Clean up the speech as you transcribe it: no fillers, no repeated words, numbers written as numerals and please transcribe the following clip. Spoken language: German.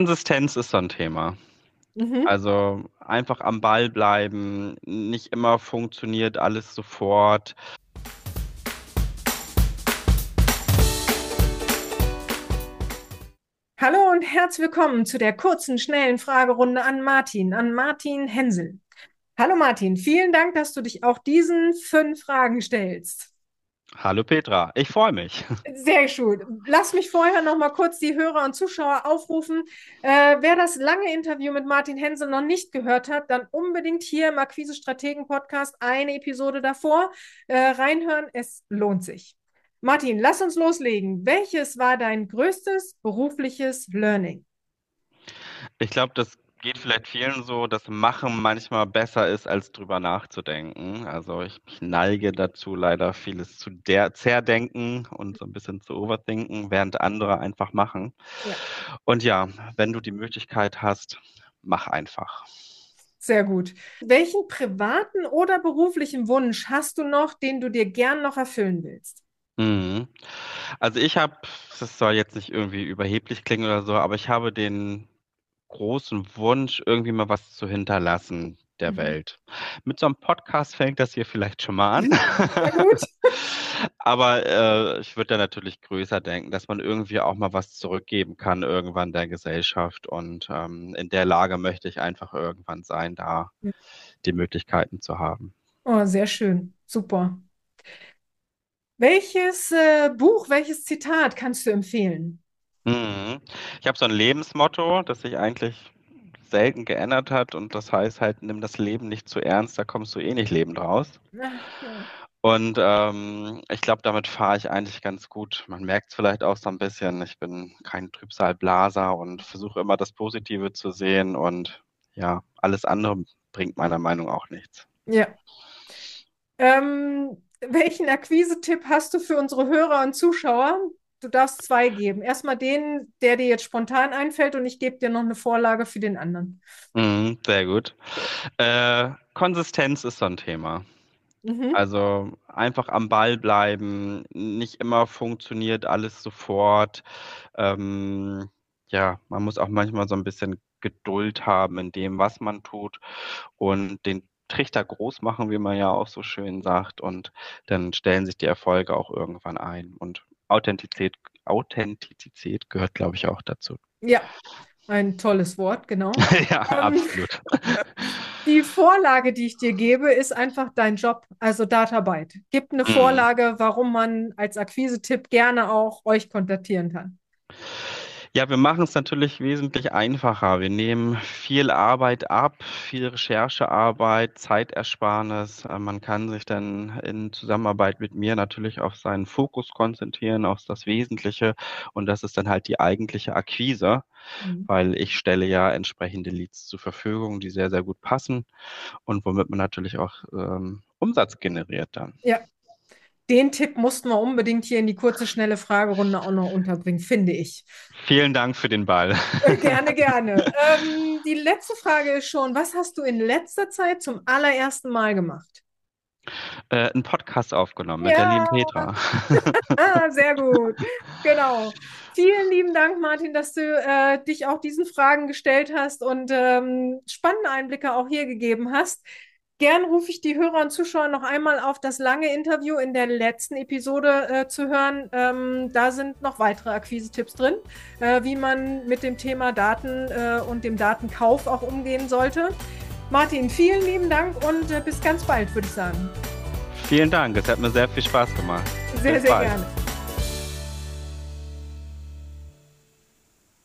Konsistenz ist so ein Thema. Mhm. Also einfach am Ball bleiben, nicht immer funktioniert alles sofort. Hallo und herzlich willkommen zu der kurzen, schnellen Fragerunde an Martin Hensel. Hallo Martin, vielen Dank, dass du dich auch diesen 5 Fragen stellst. Hallo Petra, ich freue mich. Sehr schön. Lass mich vorher noch mal kurz die Hörer und Zuschauer aufrufen. Wer das lange Interview mit Martin Hensel noch nicht gehört hat, dann unbedingt hier im Akquise-Strategen-Podcast eine Episode davor reinhören. Es lohnt sich. Martin, lass uns loslegen. Welches war dein größtes berufliches Learning? Ich glaube, das geht vielleicht vielen so, dass Machen manchmal besser ist, als drüber nachzudenken. Also ich neige dazu, leider vieles zu zerdenken und so ein bisschen zu overthinken, während andere einfach machen. Ja, Und ja, wenn du die Möglichkeit hast, mach einfach. sehr gut. Welchen privaten oder beruflichen Wunsch hast du noch, den du dir gern noch erfüllen willst? Mhm. Also ich habe, das soll jetzt nicht irgendwie überheblich klingen oder so, aber ich habe den großen Wunsch, irgendwie mal was zu hinterlassen der Mhm. Welt. Mit so einem Podcast fängt das hier vielleicht schon mal an. Sehr gut. Aber ich würde da natürlich größer denken, dass man irgendwie auch mal was zurückgeben kann irgendwann der Gesellschaft. Und in der Lage möchte ich einfach irgendwann sein, da die Möglichkeiten zu haben. Oh, sehr schön. Super. Welches Buch, welches Zitat kannst du empfehlen? Mhm. Ich habe so ein Lebensmotto, das sich eigentlich selten geändert hat und das heißt halt, nimm das Leben nicht zu ernst, da kommst du eh nicht lebend raus. Ach, ja. Und ich glaube, damit fahre ich eigentlich ganz gut. Man merkt es vielleicht auch so ein bisschen. Ich bin kein Trübsalblaser und versuche immer das Positive zu sehen und ja, alles andere bringt meiner Meinung nach auch nichts. Ja. Welchen Akquise-Tipp hast du für unsere Hörer und Zuschauer? Du darfst 2 geben. Erstmal den, der dir jetzt spontan einfällt, und ich gebe dir noch eine Vorlage für den anderen. Mhm, sehr gut. Konsistenz ist so ein Thema. Mhm. Also einfach am Ball bleiben, nicht immer funktioniert alles sofort. Ähm, ja, man muss auch manchmal so ein bisschen Geduld haben in dem, was man tut und den Trichter groß machen, wie man ja auch so schön sagt. Und dann stellen sich die Erfolge auch irgendwann ein. Und Authentizität gehört, glaube ich, auch dazu. Ja, ein tolles Wort, genau. Ja, Ähm, absolut. Die Vorlage, die ich dir gebe, ist einfach dein Job, also Datarbite. Gib eine Mhm. Vorlage, warum man als Akquise-Tipp gerne auch euch kontaktieren kann. Ja, wir machen es natürlich wesentlich einfacher. Wir nehmen viel Arbeit ab, viel Recherchearbeit, Zeitersparnis. Man kann sich dann in Zusammenarbeit mit mir natürlich auf seinen Fokus konzentrieren, auf das Wesentliche. Und das ist dann halt die eigentliche Akquise, Mhm. weil ich stelle ja entsprechende Leads zur Verfügung, die sehr, sehr gut passen und womit man natürlich auch Umsatz generiert dann. Ja, den Tipp mussten wir unbedingt hier in die kurze, schnelle Fragerunde auch noch unterbringen, finde ich. Vielen Dank für den Ball. Gerne, gerne. Die letzte Frage ist schon, was hast du in letzter Zeit zum allerersten Mal gemacht? Einen Podcast aufgenommen mit der lieben Ja, Petra. sehr gut. Genau. Vielen lieben Dank, Martin, dass du dich auch diesen Fragen gestellt hast und spannende Einblicke auch hier gegeben hast. Gern rufe ich die Hörer und Zuschauer noch einmal auf, das lange Interview in der letzten Episode zu hören. Da sind noch weitere Akquise-Tipps drin, wie man mit dem Thema Daten und dem Datenkauf auch umgehen sollte. Martin, vielen lieben Dank und bis ganz bald, würde ich sagen. Vielen Dank, es hat mir sehr viel Spaß gemacht. Sehr, Bis sehr bald. gerne.